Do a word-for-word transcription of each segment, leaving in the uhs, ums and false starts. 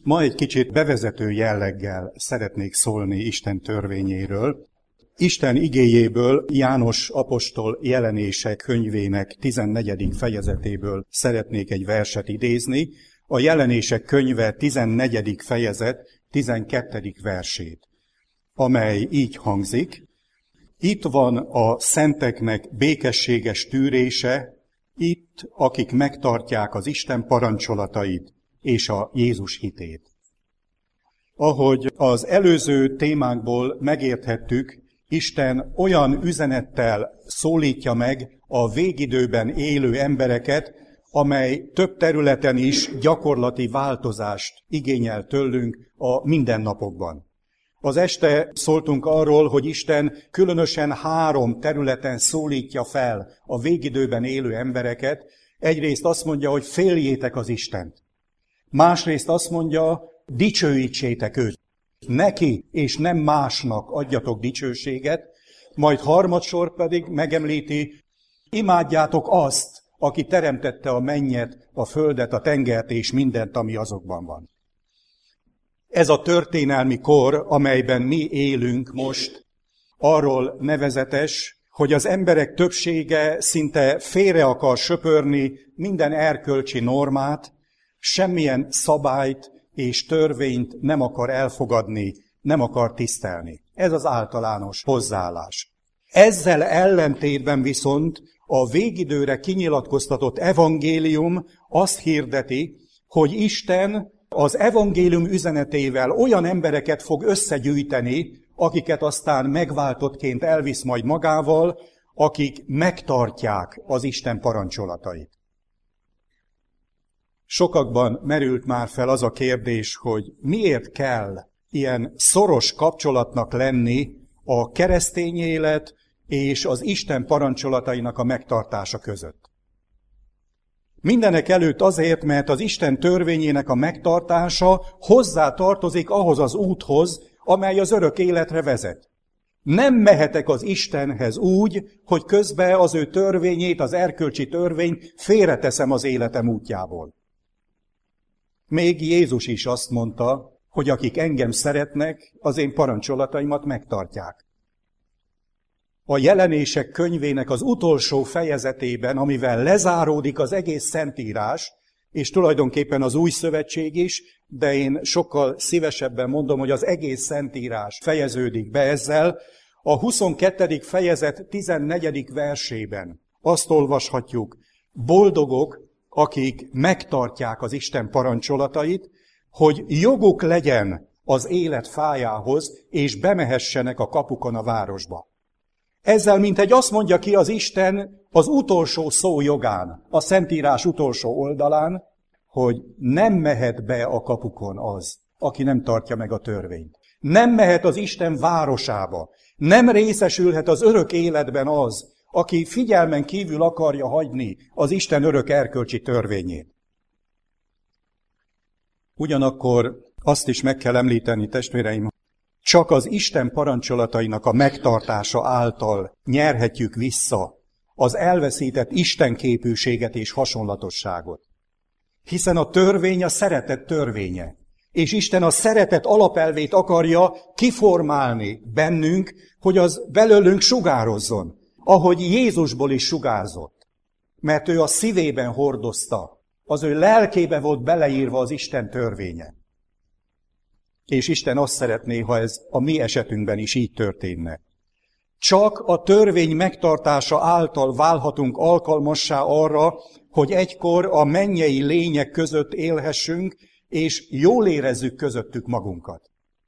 Ma egy kicsit bevezető jelleggel szeretnék szólni Isten törvényéről. Isten igéjéből, János apostol Jelenések könyvének tizennegyedik fejezetéből szeretnék egy verset idézni, a Jelenések könyve tizennegyedik fejezet tizenkettedik versét, amely így hangzik: itt van a szenteknek békességes tűrése, itt, akik megtartják az Isten parancsolatait és a Jézus hitét. Ahogy az előző témánkból megérthettük, Isten olyan üzenettel szólítja meg a végidőben élő embereket, amely több területen is gyakorlati változást igényel tőlünk a mindennapokban. Az este szóltunk arról, hogy Isten különösen három területen szólítja fel a végidőben élő embereket. Egyrészt azt mondja, hogy féljétek az Istent. Másrészt azt mondja, dicsőítsétek őt. Neki és nem másnak adjatok dicsőséget. Majd harmadszor pedig megemlíti, imádjátok azt, aki teremtette a mennyet, a földet, a tengert és mindent, ami azokban van. Ez a történelmi kor, amelyben mi élünk most, arról nevezetes, hogy az emberek többsége szinte félre akar söpörni minden erkölcsi normát, semmilyen szabályt és törvényt nem akar elfogadni, nem akar tisztelni. Ez az általános hozzáállás. Ezzel ellentétben viszont a végidőre kinyilatkoztatott evangélium azt hirdeti, hogy Isten az evangélium üzenetével olyan embereket fog összegyűjteni, akiket aztán megváltottként elvisz majd magával, akik megtartják az Isten parancsolatait. Sokakban merült már fel az a kérdés, hogy miért kell ilyen szoros kapcsolatnak lenni a keresztény élet és az Isten parancsolatainak a megtartása között. Mindenek előtt azért, mert az Isten törvényének a megtartása hozzá tartozik ahhoz az úthoz, amely az örök életre vezet. Nem mehetek az Istenhez úgy, hogy közben az ő törvényét, az erkölcsi törvényt félreteszem az életem útjából. Még Jézus is azt mondta, hogy akik engem szeretnek, az én parancsolataimat megtartják. A Jelenések könyvének az utolsó fejezetében, amivel lezáródik az egész Szentírás, és tulajdonképpen az Új Szövetség is, de én sokkal szívesebben mondom, hogy az egész Szentírás fejeződik be ezzel, a huszonkettedik fejezet tizennegyedik versében azt olvashatjuk: boldogok, akik megtartják az Isten parancsolatait, hogy joguk legyen az élet fájához, és bemehessenek a kapukon a városba. Ezzel mintegy azt mondja ki az Isten az utolsó szó jogán, a Szentírás utolsó oldalán, hogy nem mehet be a kapukon az, aki nem tartja meg a törvényt. Nem mehet az Isten városába, nem részesülhet az örök életben az, aki figyelmen kívül akarja hagyni az Isten örök erkölcsi törvényét. Ugyanakkor azt is meg kell említeni, testvéreim, csak az Isten parancsolatainak a megtartása által nyerhetjük vissza az elveszített istenképűséget és hasonlatosságot. Hiszen a törvény a szeretet törvénye, és Isten a szeretet alapelvét akarja kiformálni bennünk, hogy az belőlünk sugározzon, ahogy Jézusból is sugárzott, mert ő a szívében hordozta, az ő lelkébe volt beleírva az Isten törvénye. És Isten azt szeretné, ha ez a mi esetünkben is így történne. Csak a törvény megtartása által válhatunk alkalmassá arra, hogy egykor a mennyei lények között élhessünk, és jól érezzük közöttük magunkat.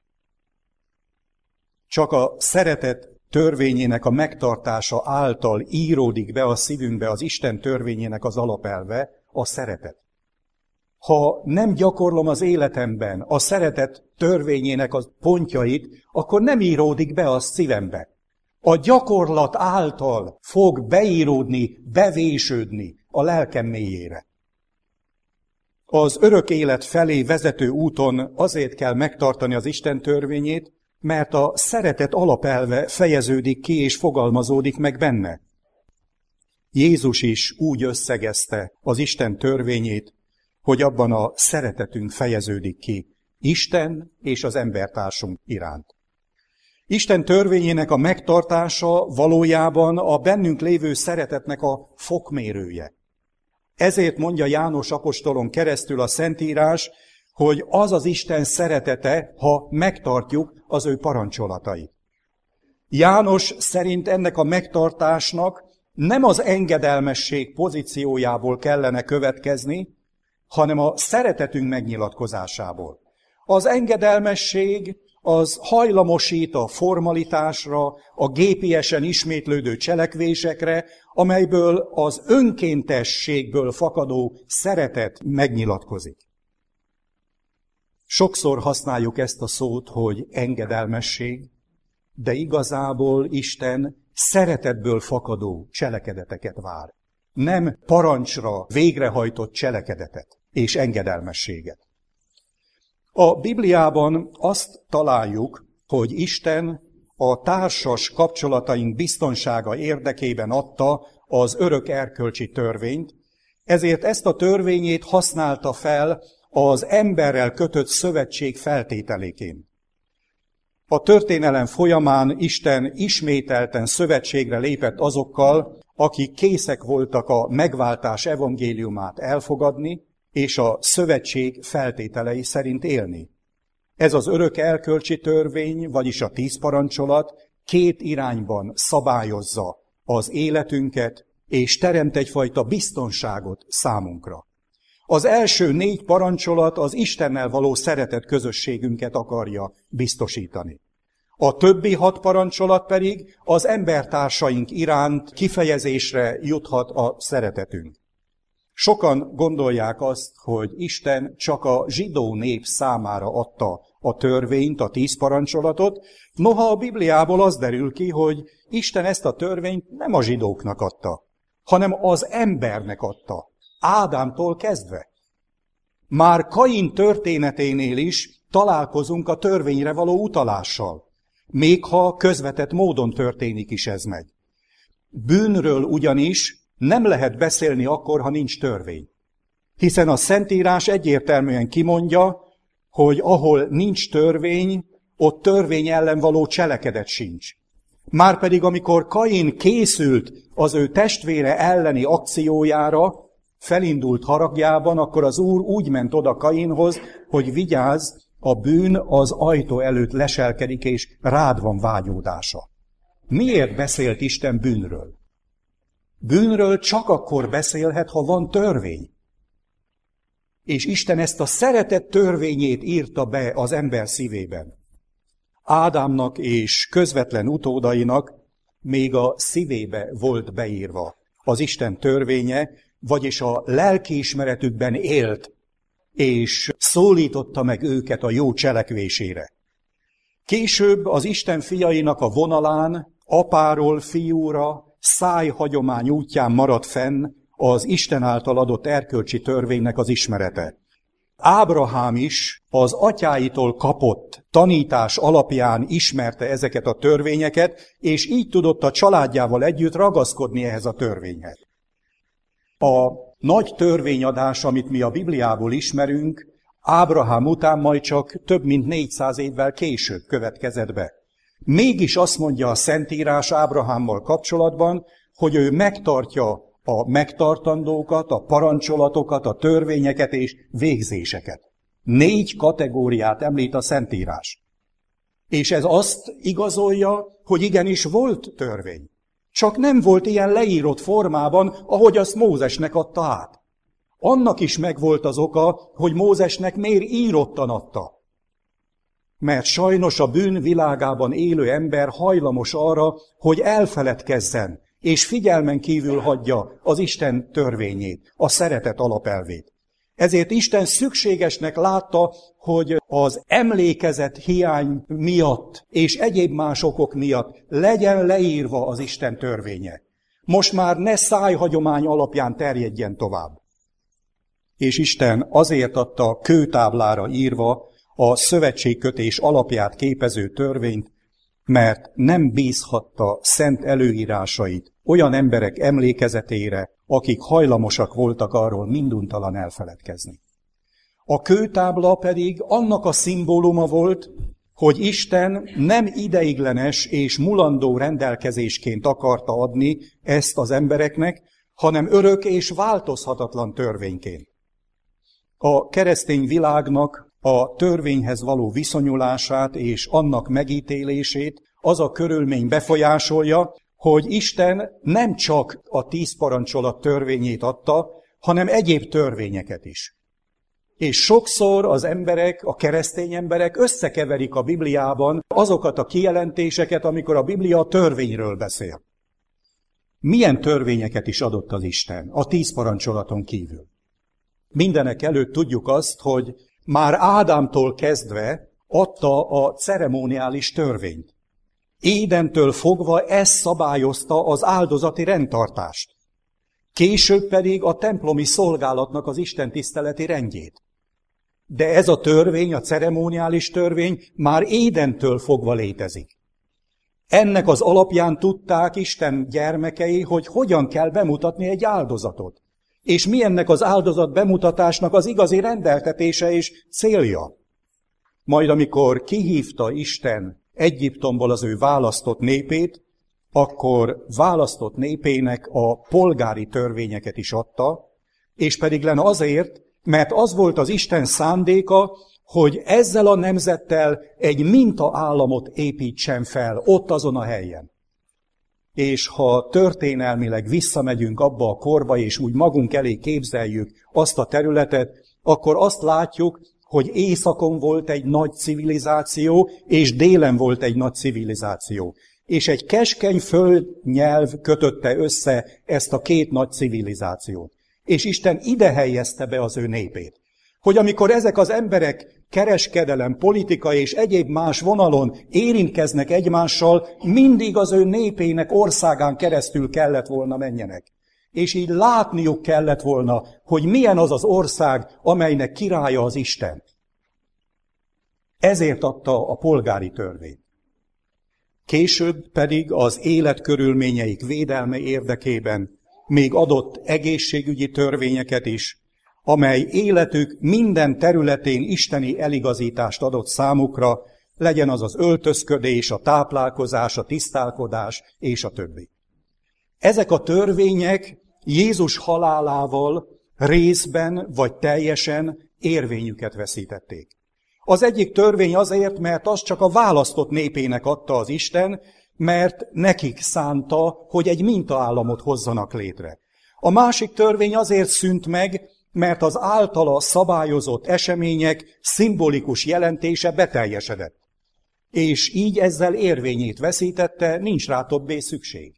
Csak a szeretet törvényének a megtartása által íródik be a szívünkbe az Isten törvényének az alapelve, a szeretet. Ha nem gyakorlom az életemben a szeretet törvényének a pontjait, akkor nem íródik be a szívembe. A gyakorlat által fog beíródni, bevésődni a lelkem mélyére. Az örök élet felé vezető úton azért kell megtartani az Isten törvényét, mert a szeretet alapelve fejeződik ki és fogalmazódik meg benne. Jézus is úgy összegezte az Isten törvényét, hogy abban a szeretetünk fejeződik ki Isten és az embertársunk iránt. Isten törvényének a megtartása valójában a bennünk lévő szeretetnek a fokmérője. Ezért mondja János apostolon keresztül a Szentírás, hogy az az Isten szeretete, ha megtartjuk az ő parancsolatait. János szerint ennek a megtartásnak nem az engedelmesség pozíciójából kellene következni, hanem a szeretetünk megnyilatkozásából. Az engedelmesség az hajlamosít a formalitásra, a gépiesen ismétlődő cselekvésekre, amelyből az önkéntességből fakadó szeretet megnyilatkozik. Sokszor használjuk ezt a szót, hogy engedelmesség, de igazából Isten szeretetből fakadó cselekedeteket vár. Nem parancsra végrehajtott cselekedetet és engedelmességet. A Bibliában azt találjuk, hogy Isten a társas kapcsolataink biztonsága érdekében adta az örök erkölcsi törvényt, ezért ezt a törvényét használta fel az emberrel kötött szövetség feltételéként. A történelem folyamán Isten ismételten szövetségre lépett azokkal, akik készek voltak a megváltás evangéliumát elfogadni, és a szövetség feltételei szerint élni. Ez az örök erkölcsi törvény, vagyis a tíz parancsolat két irányban szabályozza az életünket, és teremt egyfajta biztonságot számunkra. Az első négy parancsolat az Istennel való szeretet közösségünket akarja biztosítani. A többi hat parancsolat pedig az embertársaink iránt kifejezésre juthat a szeretetünk. Sokan gondolják azt, hogy Isten csak a zsidó nép számára adta a törvényt, a tíz parancsolatot, noha a Bibliából az derül ki, hogy Isten ezt a törvényt nem a zsidóknak adta, hanem az embernek adta, Ádámtól kezdve. Már Kain történeténél is találkozunk a törvényre való utalással, még ha közvetett módon történik is ez meg. Bűnről ugyanis nem lehet beszélni akkor, ha nincs törvény. Hiszen a Szentírás egyértelműen kimondja, hogy ahol nincs törvény, ott törvény ellen való cselekedet sincs. Márpedig amikor Kain készült az ő testvére elleni akciójára, felindult haragjában, akkor az Úr úgy ment oda Kainhoz, hogy vigyázz, a bűn az ajtó előtt leselkedik, és rád van vágyódása. Miért beszélt Isten bűnről? Bűnről csak akkor beszélhet, ha van törvény. És Isten ezt a szeretet törvényét írta be az ember szívében. Ádámnak és közvetlen utódainak még a szívébe volt beírva az Isten törvénye, vagyis a lelkiismeretükben élt, és szólította meg őket a jó cselekvésére. Később az Isten fiainak a vonalán apáról fiúra, szájhagyomány útján maradt fenn az Isten által adott erkölcsi törvénynek az ismerete. Ábrahám is az atyáitól kapott tanítás alapján ismerte ezeket a törvényeket, és így tudott a családjával együtt ragaszkodni ehhez a törvényhez. A nagy törvényadás, amit mi a Bibliából ismerünk, Ábrahám után majd csak több mint négyszáz évvel később következett be. Mégis azt mondja a Szentírás Ábrahámmal kapcsolatban, hogy ő megtartja a megtartandókat, a parancsolatokat, a törvényeket és végzéseket. Négy kategóriát említ a Szentírás. És ez azt igazolja, hogy igenis volt törvény. Csak nem volt ilyen leírott formában, ahogy azt Mózesnek adta át. Annak is megvolt az oka, hogy Mózesnek miért írottan adta. Mert sajnos a bűn világában élő ember hajlamos arra, hogy elfeledkezzen, és figyelmen kívül hagyja az Isten törvényét, a szeretet alapelvét. Ezért Isten szükségesnek látta, hogy az emlékezet hiány miatt és egyéb más okok miatt legyen leírva az Isten törvénye. Most már ne szájhagyomány alapján terjedjen tovább. És Isten azért adta kőtáblára írva a szövetségkötés alapját képező törvényt, mert nem bízhatta szent előírásait olyan emberek emlékezetére, akik hajlamosak voltak arról minduntalan elfeledkezni. A kőtábla pedig annak a szimbóluma volt, hogy Isten nem ideiglenes és mulandó rendelkezésként akarta adni ezt az embereknek, hanem örök és változhatatlan törvényként. A keresztény világnak a törvényhez való viszonyulását és annak megítélését az a körülmény befolyásolja, hogy Isten nem csak a tíz parancsolat törvényét adta, hanem egyéb törvényeket is. És sokszor az emberek, a keresztény emberek összekeverik a Bibliában azokat a kijelentéseket, amikor a Biblia a törvényről beszél. Milyen törvényeket is adott az Isten a tíz parancsolaton kívül? Mindenek előtt tudjuk azt, hogy már Ádámtól kezdve adta a ceremoniális törvényt. Édentől fogva ez szabályozta az áldozati rendtartást. Később pedig a templomi szolgálatnak az istentiszteleti rendjét. De ez a törvény, a ceremoniális törvény már Édentől fogva létezik. Ennek az alapján tudták Isten gyermekei, hogy hogyan kell bemutatni egy áldozatot. És mi ennek az áldozat bemutatásnak az igazi rendeltetése és célja. Majd amikor kihívta Isten Egyiptomból az ő választott népét, akkor választott népének a polgári törvényeket is adta, és pedig lenne azért, mert az volt az Isten szándéka, hogy ezzel a nemzettel egy mintaállamot építsen fel ott azon a helyen. És ha történelmileg visszamegyünk abba a korba, és úgy magunk elé képzeljük azt a területet, akkor azt látjuk, hogy északon volt egy nagy civilizáció, és délen volt egy nagy civilizáció. És egy keskeny földnyelv kötötte össze ezt a két nagy civilizációt. És Isten ide helyezte be az ő népét. Hogy amikor ezek az emberek kereskedelem, politika és egyéb más vonalon érintkeznek egymással, mindig az ő népének országán keresztül kellett volna menjenek. És így látniuk kellett volna, hogy milyen az az ország, amelynek királya az Isten. Ezért adta a polgári törvényt. Később pedig az életkörülményeik védelme érdekében még adott egészségügyi törvényeket is, amely életük minden területén isteni eligazítást adott számukra, legyen az az öltözködés, a táplálkozás, a tisztálkodás és a többi. Ezek a törvények Jézus halálával részben vagy teljesen érvényüket veszítették. Az egyik törvény azért, mert az csak a választott népének adta az Isten, mert nekik szánta, hogy egy mintaállamot hozzanak létre. A másik törvény azért szűnt meg, mert az általa szabályozott események szimbolikus jelentése beteljesedett. És így ezzel érvényét veszítette, nincs rá többé szükség.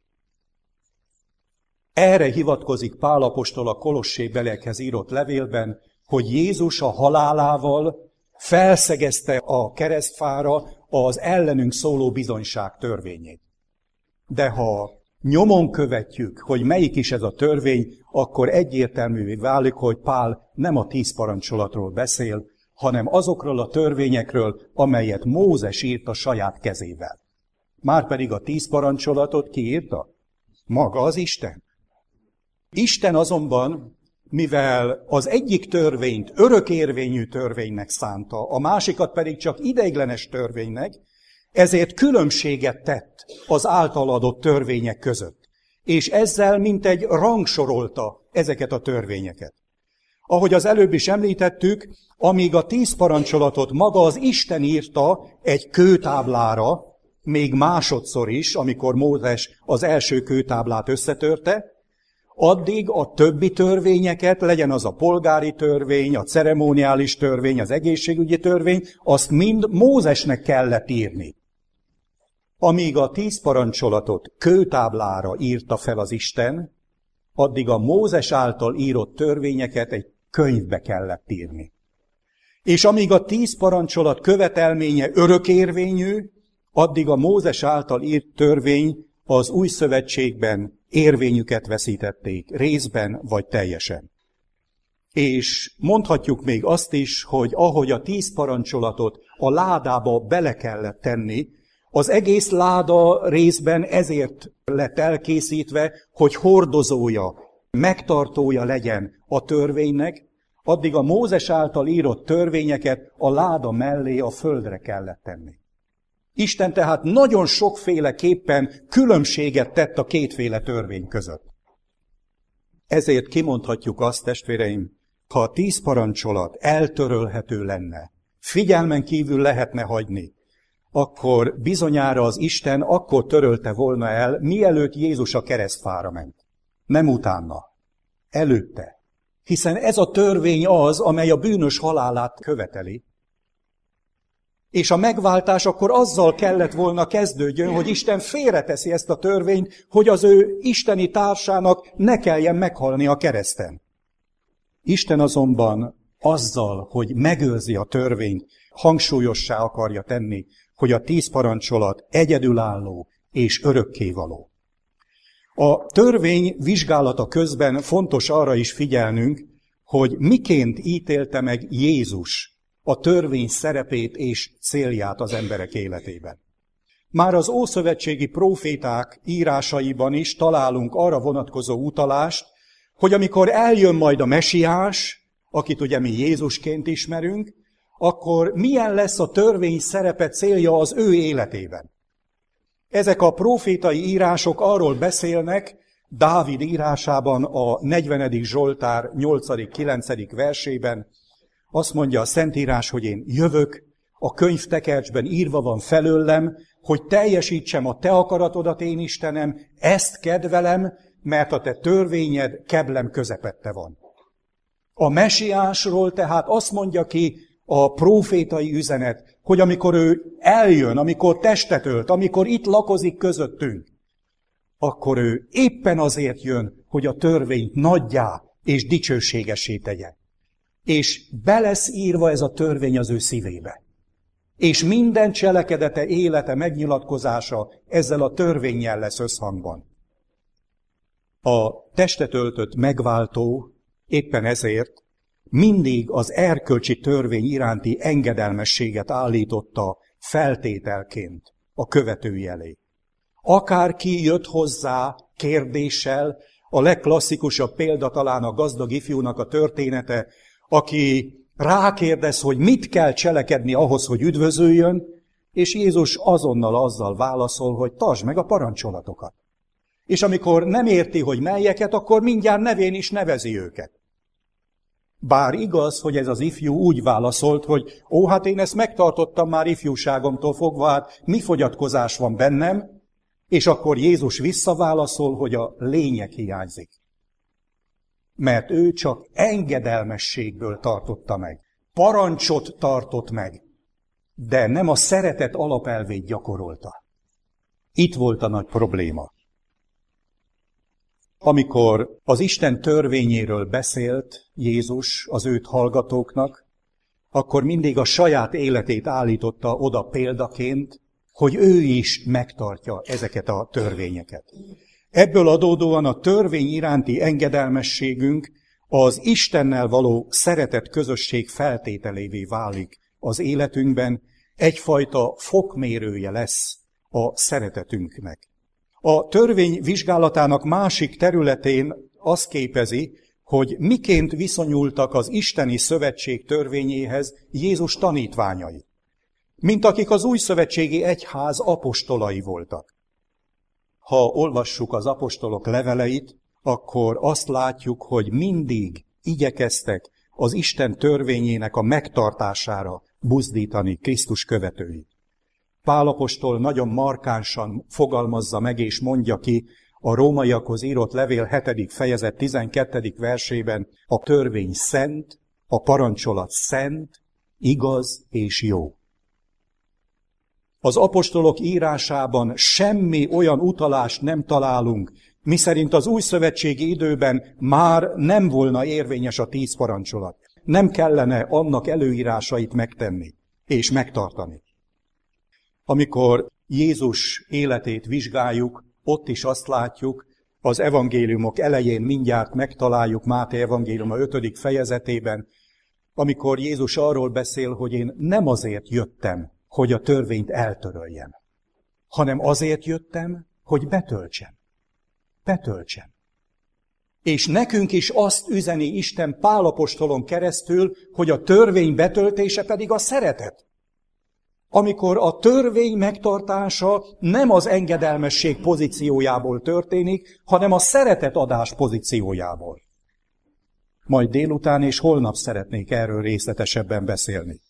Erre hivatkozik Pál apostol a kolossébeliekhez írott levélben, hogy Jézus a halálával felszegezte a keresztfára az ellenünk szóló bizonyság törvényét. De ha nyomon követjük, hogy melyik is ez a törvény, akkor egyértelművé válik, hogy Pál nem a tíz parancsolatról beszél, hanem azokról a törvényekről, amelyet Mózes írt a saját kezével. Márpedig a tíz parancsolatot ki írta? Maga az Isten. Isten azonban, mivel az egyik törvényt örökérvényű törvénynek szánta, a másikat pedig csak ideiglenes törvénynek, ezért különbséget tett az által adott törvények között. És ezzel mintegy rangsorolta ezeket a törvényeket. Ahogy az előbb is említettük, amíg a tíz parancsolatot maga az Isten írta egy kőtáblára, még másodszor is, amikor Mózes az első kőtáblát összetörte, addig a többi törvényeket, legyen az a polgári törvény, a ceremoniális törvény, az egészségügyi törvény, azt mind Mózesnek kellett írni. Amíg a tíz parancsolatot kőtáblára írta fel az Isten, addig a Mózes által írott törvényeket egy könyvbe kellett írni. És amíg a tíz parancsolat követelménye örökérvényű, addig a Mózes által írt törvény az új szövetségben érvényüket veszítették, részben vagy teljesen. És mondhatjuk még azt is, hogy ahogy a tíz parancsolatot a ládába bele kellett tenni, az egész láda részben ezért lett elkészítve, hogy hordozója, megtartója legyen a törvénynek, addig a Mózes által írott törvényeket a láda mellé a földre kellett tenni. Isten tehát nagyon sokféleképpen különbséget tett a kétféle törvény között. Ezért kimondhatjuk azt, testvéreim, ha a tíz parancsolat eltörölhető lenne, figyelmen kívül lehetne hagyni, akkor bizonyára az Isten akkor törölte volna el, mielőtt Jézus a keresztfára ment. Nem utána, előtte. Hiszen ez a törvény az, amely a bűnös halálát követeli. És a megváltás akkor azzal kellett volna kezdődjön, hogy Isten félreteszi ezt a törvényt, hogy az ő isteni társának ne kelljen meghalni a kereszten. Isten azonban azzal, hogy megőrzi a törvényt, hangsúlyossá akarja tenni, hogy a tíz parancsolat egyedülálló és örökkévaló. A törvény vizsgálata közben fontos arra is figyelnünk, hogy miként ítélte meg Jézus a törvény szerepét és célját az emberek életében. Már az ószövetségi próféták írásaiban is találunk arra vonatkozó utalást, hogy amikor eljön majd a mesiás, akit ugye mi Jézusként ismerünk, akkor milyen lesz a törvény szerepe, célja az ő életében. Ezek a prófétai írások arról beszélnek, Dávid írásában a negyvenedik Zsoltár nyolcadik-kilencedik versében, azt mondja a Szentírás, hogy én jövök, a könyvtekercsben írva van felőlem, hogy teljesítsem a te akaratodat, én Istenem, ezt kedvelem, mert a te törvényed keblem közepette van. A mesiásról tehát azt mondja ki a prófétai üzenet, hogy amikor ő eljön, amikor testet ölt, amikor itt lakozik közöttünk, akkor ő éppen azért jön, hogy a törvényt nagyjá és dicsőségessé tegye. És be lesz írva ez a törvény az ő szívébe. És minden cselekedete, élete, megnyilatkozása ezzel a törvénnyel lesz összhangban. A testet öltött megváltó éppen ezért mindig az erkölcsi törvény iránti engedelmességet állította feltételként a követői elé. Akárki jött hozzá kérdéssel, a legklasszikusabb példa talán a gazdag ifjúnak a története, aki rákérdez, hogy mit kell cselekedni ahhoz, hogy üdvözöljön, és Jézus azonnal azzal válaszol, hogy tartsd meg a parancsolatokat. És amikor nem érti, hogy melyeket, akkor mindjárt nevén is nevezi őket. Bár igaz, hogy ez az ifjú úgy válaszolt, hogy ó, hát én ezt megtartottam már ifjúságomtól fogva, hát mi fogyatkozás van bennem, és akkor Jézus visszaválaszol, hogy a lényeg hiányzik. Mert ő csak engedelmességből tartotta meg. Parancsot tartott meg, de nem a szeretet alapelvét gyakorolta. Itt volt a nagy probléma. Amikor az Isten törvényéről beszélt Jézus az őt hallgatóknak, akkor mindig a saját életét állította oda példaként, hogy ő is megtartja ezeket a törvényeket. Ebből adódóan a törvény iránti engedelmességünk az Istennel való szeretet közösség feltételévé válik az életünkben, egyfajta fokmérője lesz a szeretetünknek. A törvény vizsgálatának másik területén azt képezi, hogy miként viszonyultak az isteni szövetség törvényéhez Jézus tanítványai, mint akik az újszövetségi egyház apostolai voltak. Ha olvassuk az apostolok leveleit, akkor azt látjuk, hogy mindig igyekeztek az Isten törvényének a megtartására buzdítani Krisztus követőit. Pál apostol nagyon markánsan fogalmazza meg és mondja ki a rómaiakhoz írott levél hetedik fejezet tizenkettedik versében, a törvény szent, a parancsolat szent, igaz és jó. Az apostolok írásában semmi olyan utalást nem találunk, miszerint az újszövetségi időben már nem volna érvényes a tíz parancsolat. Nem kellene annak előírásait megtenni és megtartani. Amikor Jézus életét vizsgáljuk, ott is azt látjuk, az evangéliumok elején mindjárt megtaláljuk Máté evangéliuma ötödik fejezetében, amikor Jézus arról beszél, hogy én nem azért jöttem, hogy a törvényt eltöröljem, hanem azért jöttem, hogy betöltsem. Betöltsem. És nekünk is azt üzeni Isten Pál apostolon keresztül, hogy a törvény betöltése pedig a szeretet. Amikor a törvény megtartása nem az engedelmesség pozíciójából történik, hanem a szeretetadás pozíciójából. Majd délután és holnap szeretnék erről részletesebben beszélni.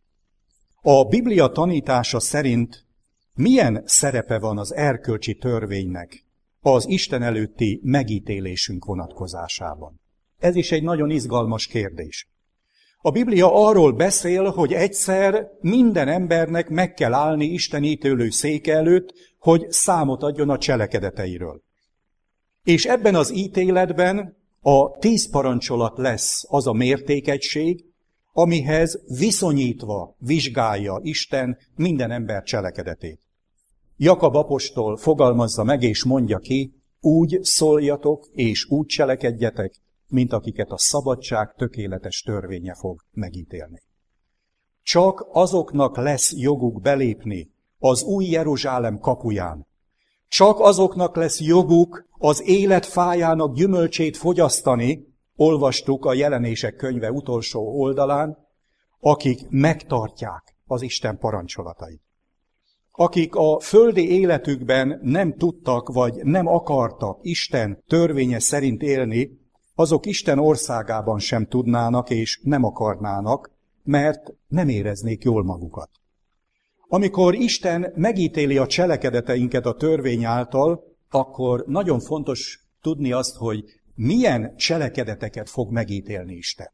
A Biblia tanítása szerint milyen szerepe van az erkölcsi törvénynek az Isten előtti megítélésünk vonatkozásában? Ez is egy nagyon izgalmas kérdés. A Biblia arról beszél, hogy egyszer minden embernek meg kell állni Isten ítélő széke előtt, hogy számot adjon a cselekedeteiről. És ebben az ítéletben a tíz parancsolat lesz az a mértékegység, amihez viszonyítva vizsgálja Isten minden ember cselekedetét. Jakab apostol fogalmazza meg és mondja ki, úgy szóljatok és úgy cselekedjetek, mint akiket a szabadság tökéletes törvénye fog megítélni. Csak azoknak lesz joguk belépni az új Jeruzsálem kapuján. Csak azoknak lesz joguk az élet fájának gyümölcsét fogyasztani, olvastuk a Jelenések könyve utolsó oldalán, akik megtartják az Isten parancsolatait. Akik a földi életükben nem tudtak vagy nem akartak Isten törvénye szerint élni, azok Isten országában sem tudnának és nem akarnának, mert nem éreznék jól magukat. Amikor Isten megítéli a cselekedeteinket a törvény által, akkor nagyon fontos tudni azt, hogy milyen cselekedeteket fog megítélni Isten.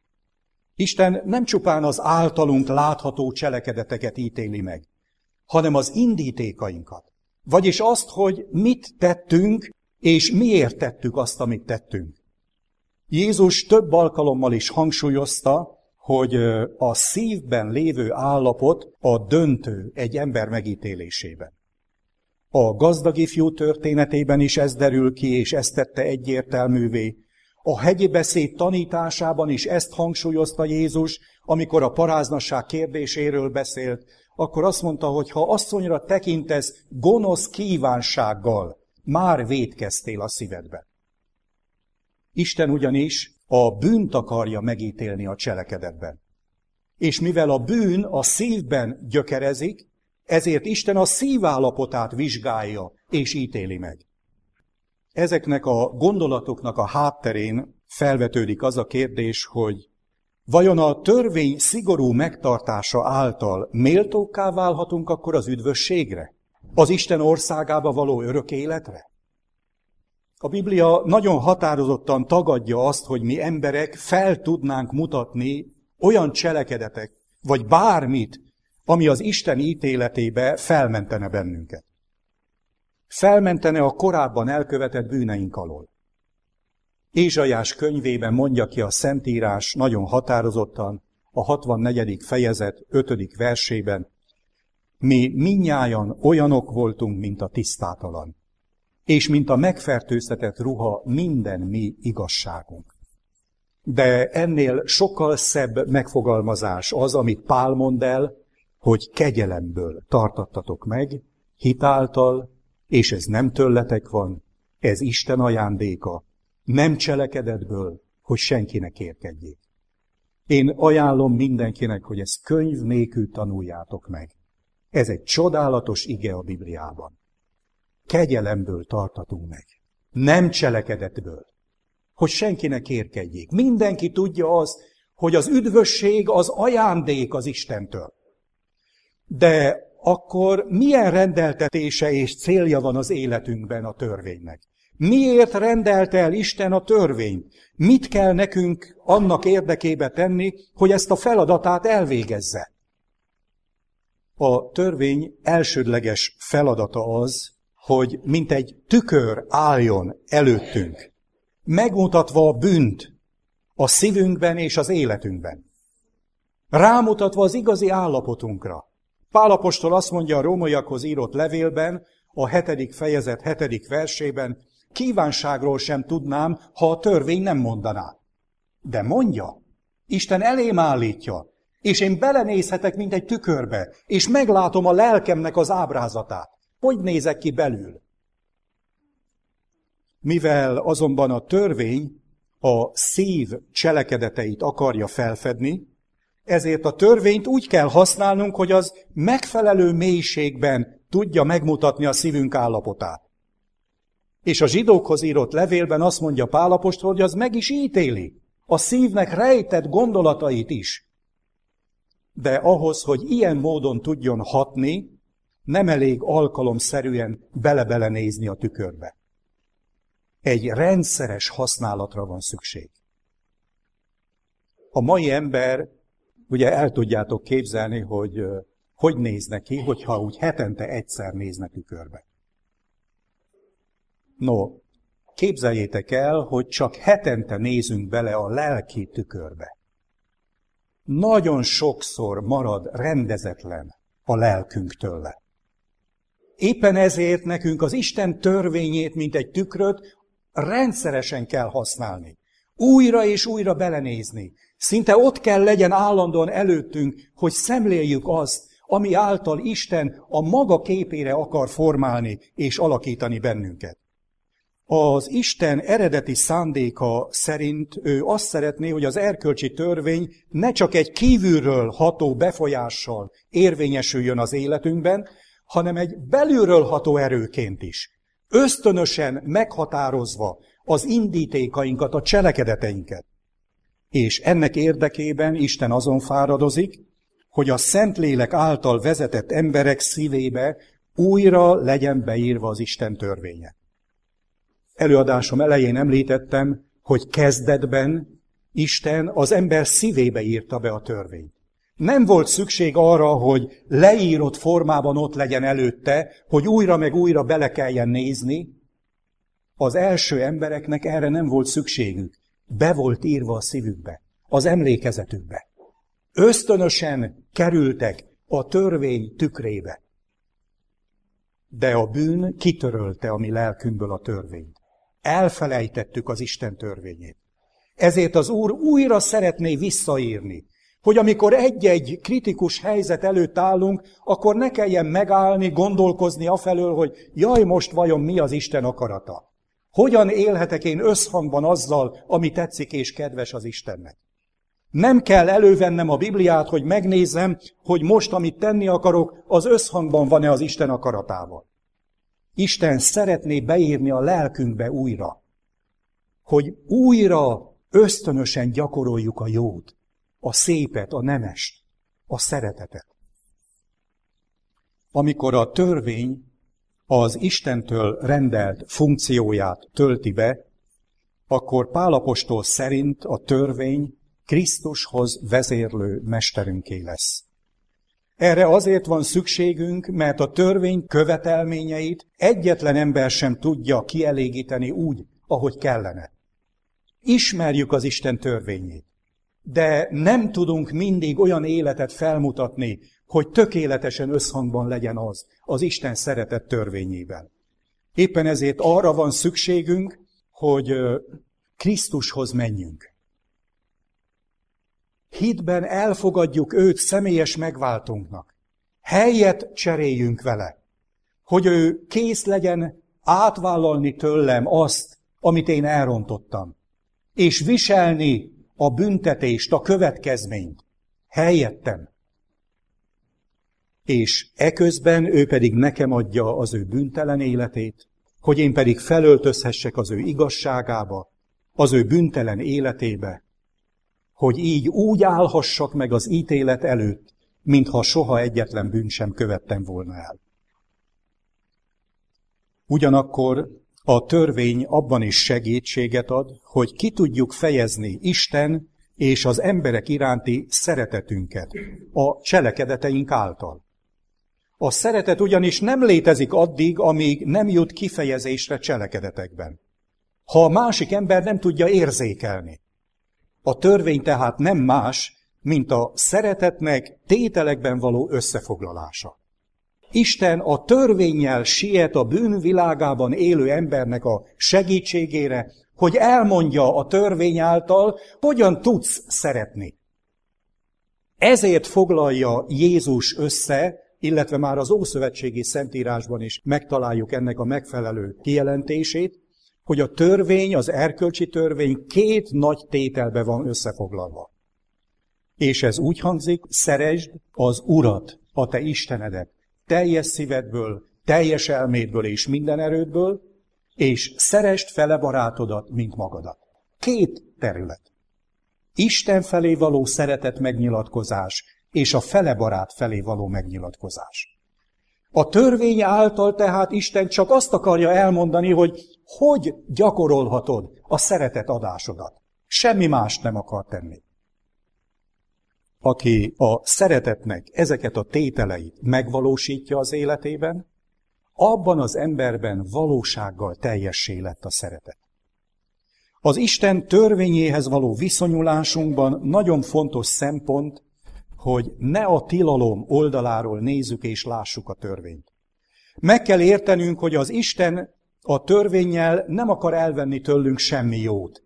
Isten nem csupán az általunk látható cselekedeteket ítéli meg, hanem az indítékainkat. Vagyis azt, hogy mit tettünk, és miért tettük azt, amit tettünk. Jézus több alkalommal is hangsúlyozta, hogy a szívben lévő állapot a döntő egy ember megítélésében. A gazdag ifjú történetében is ez derül ki, és ezt tette egyértelművé. A hegyi beszéd tanításában is ezt hangsúlyozta Jézus, amikor a paráznasság kérdéséről beszélt, akkor azt mondta, hogy ha asszonyra tekintesz gonosz kívánsággal, már vétkeztél a szívedben. Isten ugyanis a bűnt akarja megítélni a cselekedetben. És mivel a bűn a szívben gyökerezik, ezért Isten a szívállapotát vizsgálja és ítéli meg. Ezeknek a gondolatoknak a hátterén felvetődik az a kérdés, hogy vajon a törvény szigorú megtartása által méltókká válhatunk akkor az üdvösségre? Az Isten országába való örök életre? A Biblia nagyon határozottan tagadja azt, hogy mi emberek fel tudnánk mutatni olyan cselekedetek, vagy bármit, ami az Isten ítéletébe felmentene bennünket. Felmentene a korábban elkövetett bűneink alól. Ézsaiás könyvében mondja ki a Szentírás nagyon határozottan, a hatvannegyedik fejezet ötödik versében, mi mindnyájan olyanok voltunk, mint a tisztátalan, és mint a megfertőztetett ruha minden mi igazságunk. De ennél sokkal szebb megfogalmazás az, amit Pál mond el, hogy kegyelemből tartattatok meg, hitáltal, és ez nem tőletek van, ez Isten ajándéka, nem cselekedetből, hogy senkinek érkedjék. Én ajánlom mindenkinek, hogy ezt könyv nélkül tanuljátok meg. Ez egy csodálatos ige a Bibliában. Kegyelemből tartatunk meg, nem cselekedetből, hogy senkinek érkedjék. Mindenki tudja azt, hogy az üdvösség az ajándék az Istentől. De akkor milyen rendeltetése és célja van az életünkben a törvénynek? Miért rendelte el Isten a törvényt? Mit kell nekünk annak érdekébe tenni, hogy ezt a feladatát elvégezze? A törvény elsődleges feladata az, hogy mint egy tükör álljon előttünk, megmutatva a bűnt a szívünkben és az életünkben. Rámutatva az igazi állapotunkra. Pál apostol azt mondja a rómaiakhoz írott levélben, a hetedik fejezet hetedik versében, kívánságról sem tudnám, ha a törvény nem mondaná. De mondja, Isten elém állítja, és én belenézhetek, mint egy tükörbe, és meglátom a lelkemnek az ábrázatát. Hogy nézek ki belül? Mivel azonban a törvény a szív cselekedeteit akarja felfedni, ezért a törvényt úgy kell használnunk, hogy az megfelelő mélységben tudja megmutatni a szívünk állapotát. És a zsidókhoz írott levélben azt mondja Pál apostol, hogy az meg is ítéli a szívnek rejtett gondolatait is. De ahhoz, hogy ilyen módon tudjon hatni, nem elég alkalomszerűen bele-bele nézni a tükörbe. Egy rendszeres használatra van szükség. A mai ember, ugye el tudjátok képzelni, hogy hogy néz neki, hogyha úgy hetente egyszer nézne tükörbe. No, képzeljétek el, hogy csak hetente nézünk bele a lelki tükörbe. Nagyon sokszor marad rendezetlen a lelkünk tőle. Éppen ezért nekünk az Isten törvényét, mint egy tükröt, rendszeresen kell használni. Újra és újra belenézni. Szinte ott kell legyen állandóan előttünk, hogy szemléljük azt, ami által Isten a maga képére akar formálni és alakítani bennünket. Az Isten eredeti szándéka szerint ő azt szeretné, hogy az erkölcsi törvény ne csak egy kívülről ható befolyással érvényesüljön az életünkben, hanem egy belülről ható erőként is. Ösztönösen meghatározva az indítékainkat, a cselekedeteinket. És ennek érdekében Isten azon fáradozik, hogy a Szentlélek által vezetett emberek szívébe újra legyen beírva az Isten törvénye. Előadásom elején említettem, hogy kezdetben Isten az ember szívébe írta be a törvényt. Nem volt szükség arra, hogy leírott formában ott legyen előtte, hogy újra meg újra bele kelljen nézni. Az első embereknek erre nem volt szükségük. Be volt írva a szívükbe, az emlékezetükbe. Ösztönösen kerültek a törvény tükrébe. De a bűn kitörölte a mi lelkünkből a törvényt. Elfelejtettük az Isten törvényét. Ezért az Úr újra szeretné visszaírni, hogy amikor egy-egy kritikus helyzet előtt állunk, akkor ne kelljen megállni, gondolkozni afelől, hogy jaj, most vajon mi az Isten akarata? Hogyan élhetek én összhangban azzal, ami tetszik és kedves az Istennek? Nem kell elővennem a Bibliát, hogy megnézzem, hogy most, amit tenni akarok, az összhangban van-e az Isten akaratával. Isten szeretné beírni a lelkünkbe újra, hogy újra ösztönösen gyakoroljuk a jót, a szépet, a nemest, a szeretetet. Amikor a törvény az Istentől rendelt funkcióját tölti be, akkor Pál apostol szerint a törvény Krisztushoz vezérlő mesterünké lesz. Erre azért van szükségünk, mert a törvény követelményeit egyetlen ember sem tudja kielégíteni úgy, ahogy kellene. Ismerjük az Isten törvényét, de nem tudunk mindig olyan életet felmutatni, hogy tökéletesen összhangban legyen az, az Isten szeretett törvényével. Éppen ezért arra van szükségünk, hogy Krisztushoz menjünk. Hitben elfogadjuk őt személyes megváltónknak. Helyet cseréljünk vele, hogy ő kész legyen átvállalni tőlem azt, amit én elrontottam, és viselni a büntetést, a következményt helyettem. És eközben ő pedig nekem adja az ő bűntelen életét, hogy én pedig felöltözhessek az ő igazságába, az ő bűntelen életébe, hogy így úgy állhassak meg az ítélet előtt, mintha soha egyetlen bűnt sem követtem volna el. Ugyanakkor a törvény abban is segítséget ad, hogy ki tudjuk fejezni Isten és az emberek iránti szeretetünket a cselekedeteink által. A szeretet ugyanis nem létezik addig, amíg nem jut kifejezésre cselekedetekben. Ha a másik ember nem tudja érzékelni. A törvény tehát nem más, mint a szeretetnek tételekben való összefoglalása. Isten a törvénnyel siet a bűnvilágában élő embernek a segítségére, hogy elmondja a törvény által, hogyan tudsz szeretni. Ezért foglalja Jézus össze, illetve már az Ószövetségi Szentírásban is megtaláljuk ennek a megfelelő kijelentését, hogy a törvény, az erkölcsi törvény két nagy tételbe van összefoglalva. És ez úgy hangzik, szeresd az Urat, a te Istenedet, teljes szívedből, teljes elmédből és minden erődből, és szeresd fele barátodat, mint magadat. Két terület. Isten felé való szeretet megnyilatkozás, és a fele barát felé való megnyilatkozás. A törvény által tehát Isten csak azt akarja elmondani, hogy hogy gyakorolhatod a szeretet adásodat. Semmi mást nem akar tenni. Aki a szeretetnek ezeket a tételeit megvalósítja az életében, abban az emberben valósággal teljessé lett a szeretet. Az Isten törvényéhez való viszonyulásunkban nagyon fontos szempont, hogy ne a tilalom oldaláról nézzük és lássuk a törvényt. Meg kell értenünk, hogy az Isten a törvénnyel nem akar elvenni tőlünk semmi jót.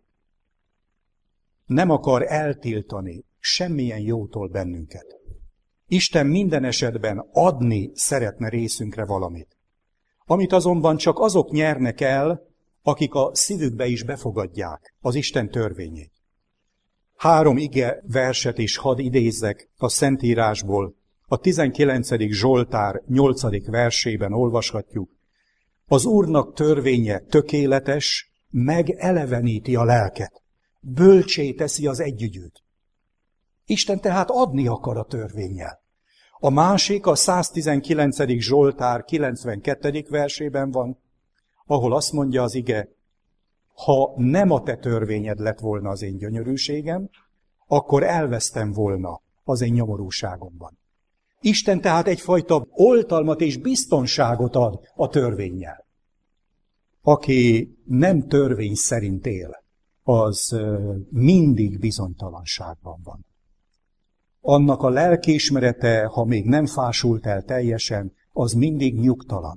Nem akar eltiltani semmilyen jótól bennünket. Isten minden esetben adni szeretne részünkre valamit. Amit azonban csak azok nyernek el, akik a szívükbe is befogadják az Isten törvényét. Három ige verset is hadd idézzek a Szentírásból. A tizenkilencedik Zsoltár nyolcadik versében olvashatjuk. Az Úrnak törvénye tökéletes, megeleveníti a lelket. Bölcsé teszi az együgyűt. Isten tehát adni akar a törvénnyel. A másik a száztizenkilencedik Zsoltár kilencvenkettedik versében van, ahol azt mondja az ige, ha nem a te törvényed lett volna az én gyönyörűségem, akkor elvesztem volna az én nyomorúságomban. Isten tehát egyfajta oltalmat és biztonságot ad a törvénnyel. Aki nem törvény szerint él, az mindig bizonytalanságban van. Annak a lelkiismerete, ha még nem fásult el teljesen, az mindig nyugtalan.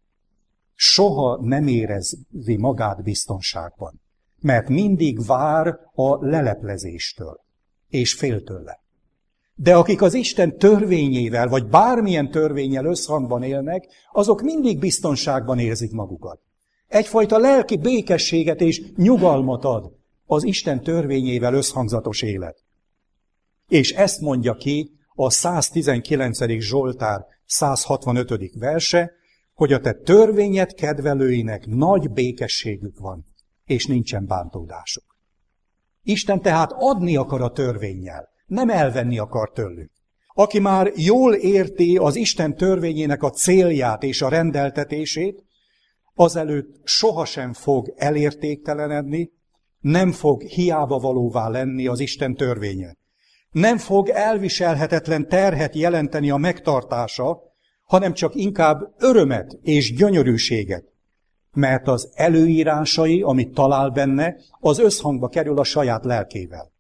Soha nem érezi magát biztonságban, mert mindig vár a leleplezéstől, és fél tőle. De akik az Isten törvényével, vagy bármilyen törvénnyel összhangban élnek, azok mindig biztonságban érzik magukat. Egyfajta lelki békességet és nyugalmat ad az Isten törvényével összhangzatos élet. És ezt mondja ki a száztizenkilencedik Zsoltár százhatvanötödik verse, hogy a te törvényed kedvelőinek nagy békességük van, és nincsen bántódásuk. Isten tehát adni akar a törvénnyel, nem elvenni akar tőlük. Aki már jól érti az Isten törvényének a célját és a rendeltetését, azelőtt sohasem fog elértéktelenedni, nem fog hiába valóvá lenni az Isten törvénye. Nem fog elviselhetetlen terhet jelenteni a megtartása, hanem csak inkább örömet és gyönyörűséget, mert az előírásai, amit talál benne, az összhangba kerül a saját lelkével.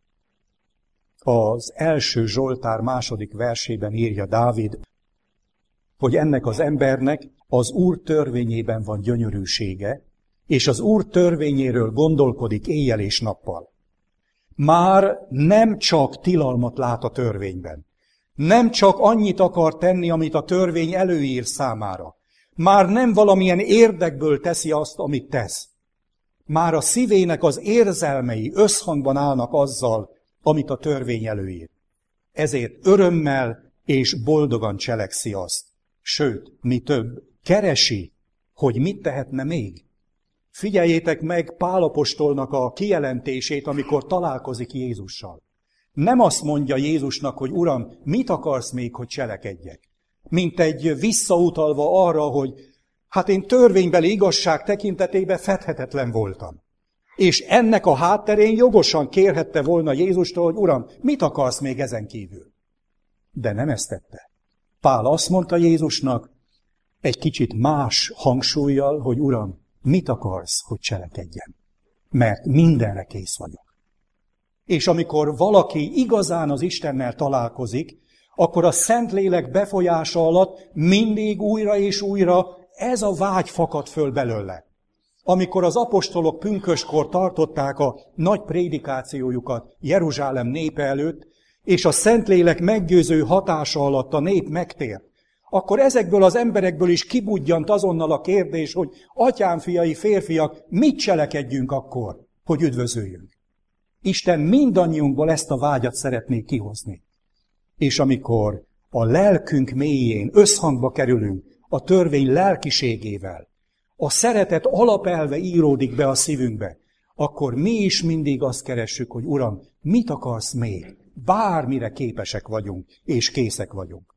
Az első Zsoltár második versében írja Dávid, hogy ennek az embernek az Úr törvényében van gyönyörűsége, és az Úr törvényéről gondolkodik éjjel és nappal. Már nem csak tilalmat lát a törvényben. Nem csak annyit akar tenni, amit a törvény előír számára. Már nem valamilyen érdekből teszi azt, amit tesz. Már a szívének az érzelmei összhangban állnak azzal, amit a törvény előír. Ezért örömmel és boldogan cselekszi azt. Sőt, mi több, keresi, hogy mit tehetne még. Figyeljétek meg Pál apostolnak a kijelentését, amikor találkozik Jézussal. Nem azt mondja Jézusnak, hogy Uram, mit akarsz még, hogy cselekedjek? Mint egy visszautalva arra, hogy hát én törvénybeli igazság tekintetében fedhetetlen voltam. És ennek a hátterén jogosan kérhette volna Jézustól, hogy Uram, mit akarsz még ezen kívül? De nem ezt tette. Pál azt mondta Jézusnak egy kicsit más hangsúllyal, hogy Uram, mit akarsz, hogy cselekedjen? Mert mindenre kész vagyok. És amikor valaki igazán az Istennel találkozik, akkor a Szentlélek befolyása alatt mindig újra és újra ez a vágy fakad föl belőle. Amikor az apostolok pünköstkor tartották a nagy prédikációjukat Jeruzsálem népe előtt, és a Szentlélek meggyőző hatása alatt a nép megtért, akkor ezekből az emberekből is kibudjant azonnal a kérdés, hogy atyám fiai, férfiak, mit cselekedjünk akkor, hogy üdvözöljünk. Isten mindannyiunkból ezt a vágyat szeretné kihozni. És amikor a lelkünk mélyén összhangba kerülünk a törvény lelkiségével, a szeretet alapelve íródik be a szívünkbe, akkor mi is mindig azt keressük, hogy Uram, mit akarsz még? Bármire képesek vagyunk, és készek vagyunk.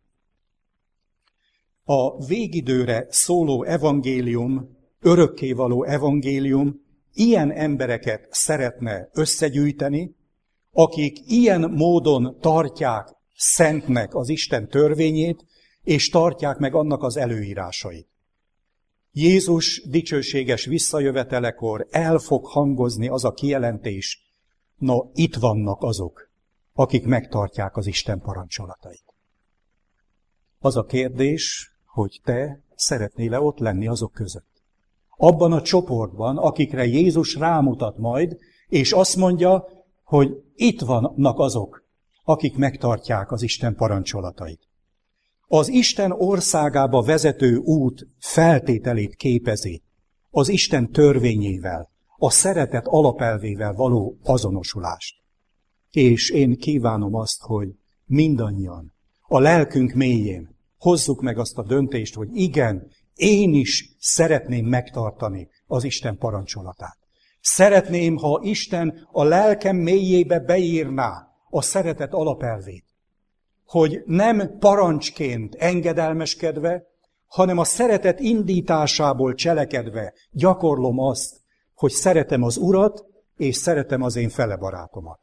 A végidőre szóló evangélium, örökkévaló evangélium ilyen embereket szeretne összegyűjteni, akik ilyen módon tartják szentnek az Isten törvényét, és tartják meg annak az előírásait. Jézus dicsőséges visszajövetelekor el fog hangozni az a kijelentés, na itt vannak azok, akik megtartják az Isten parancsolatait. Az a kérdés, hogy te szeretnél-e ott lenni azok között. Abban a csoportban, akikre Jézus rámutat majd, és azt mondja, hogy itt vannak azok, akik megtartják az Isten parancsolatait. Az Isten országába vezető út feltételét képezi az Isten törvényével, a szeretet alapelvével való azonosulást. És én kívánom azt, hogy mindannyian a lelkünk mélyén hozzuk meg azt a döntést, hogy igen, én is szeretném megtartani az Isten parancsolatát. Szeretném, ha Isten a lelkem mélyébe beírná a szeretet alapelvét, hogy nem parancsként engedelmeskedve, hanem a szeretet indításából cselekedve gyakorlom azt, hogy szeretem az Urat, és szeretem az én fele barátomat.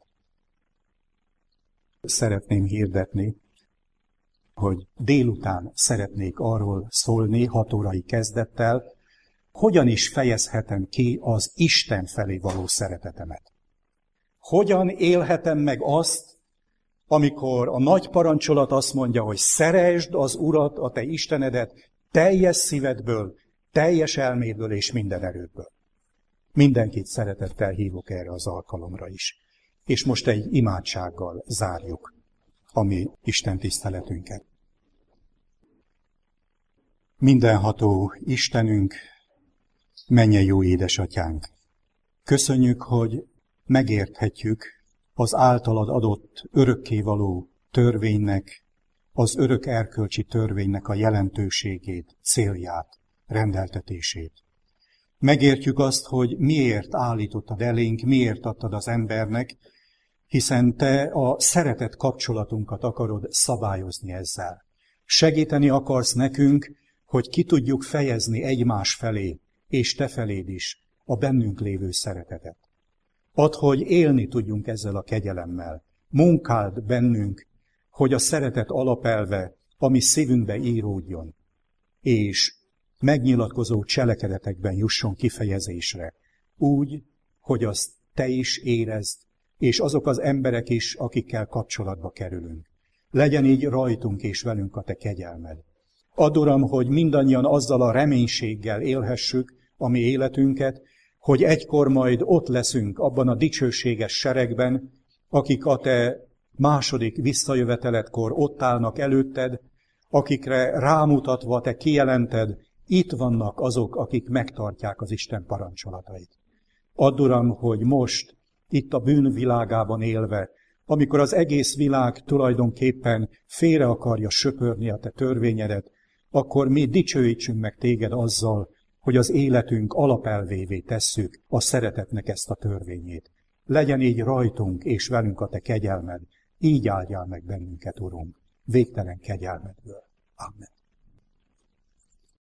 Szeretném hirdetni, hogy délután szeretnék arról szólni, hat órai kezdettel, hogyan is fejezhetem ki az Isten felé való szeretetemet. Hogyan élhetem meg azt, amikor a nagy parancsolat azt mondja, hogy szeresd az Urat, a te Istenedet teljes szívedből, teljes elmédből és minden erődből. Mindenkit szeretettel hívok erre az alkalomra is. És most egy imádsággal zárjuk a mi Isten tiszteletünket. Mindenható Istenünk, mennyei jó édesatyánk! Köszönjük, hogy megérthetjük az általad adott örökkévaló törvénynek, az örök erkölcsi törvénynek a jelentőségét, célját, rendeltetését. Megértjük azt, hogy miért állítottad elénk, miért adtad az embernek, hiszen te a szeretet kapcsolatunkat akarod szabályozni ezzel. Segíteni akarsz nekünk, hogy ki tudjuk fejezni egymás felé, és te feléd is a bennünk lévő szeretetet. Add, hogy élni tudjunk ezzel a kegyelemmel. Munkáld bennünk, hogy a szeretet alapelve, ami szívünkbe íródjon, és megnyilatkozó cselekedetekben jusson kifejezésre, úgy, hogy azt te is érezd, és azok az emberek is, akikkel kapcsolatba kerülünk. Legyen így rajtunk és velünk a te kegyelmed. Add, Uram, hogy mindannyian azzal a reménységgel élhessük a mi életünket, hogy egykor majd ott leszünk abban a dicsőséges seregben, akik a te második visszajöveteletkor ott állnak előtted, akikre rámutatva te kijelented, itt vannak azok, akik megtartják az Isten parancsolatait. Add, Uram, hogy most, itt a bűn világában élve, amikor az egész világ tulajdonképpen félre akarja söpörni a te törvényedet, akkor mi dicsőítsünk meg téged azzal, hogy az életünk alapelvévé tesszük a szeretetnek ezt a törvényét. Legyen így rajtunk és velünk a te kegyelmed, így áldjál meg bennünket, Urunk, végtelen kegyelmedből. Amen.